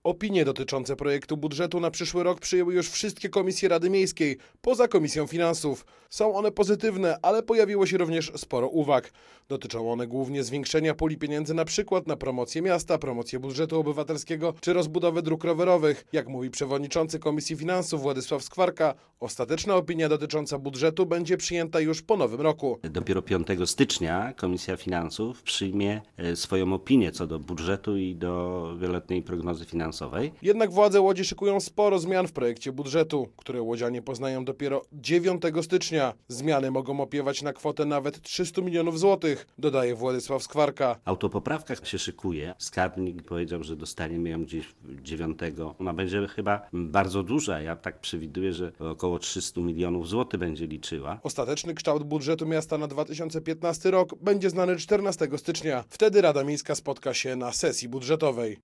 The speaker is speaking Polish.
Opinie dotyczące projektu budżetu na przyszły rok przyjęły już wszystkie komisje Rady Miejskiej, poza Komisją Finansów. Są one pozytywne, ale pojawiło się również sporo uwag. Dotyczą one głównie zwiększenia puli pieniędzy na przykład na promocję miasta, promocję budżetu obywatelskiego czy rozbudowę dróg rowerowych. Jak mówi przewodniczący Komisji Finansów Władysław Skwarka, ostateczna opinia dotycząca budżetu będzie przyjęta już po nowym roku. Dopiero 5 stycznia Komisja Finansów przyjmie swoją opinię co do budżetu i do wieloletniej prognozy finansowej. Jednak władze Łodzi szykują sporo zmian w projekcie budżetu, które łodzianie poznają dopiero 9 stycznia. Zmiany mogą opiewać na kwotę nawet 300 milionów złotych, dodaje Władysław Skwarka. Autopoprawka się szykuje. Skarbnik powiedział, że dostaniemy ją gdzieś 9. Ona będzie chyba bardzo duża. Ja tak przewiduję, że około 300 milionów złotych będzie liczyła. Ostateczny kształt budżetu miasta na 2015 rok będzie znany 14 stycznia. Wtedy Rada Miejska spotka się na sesji budżetowej.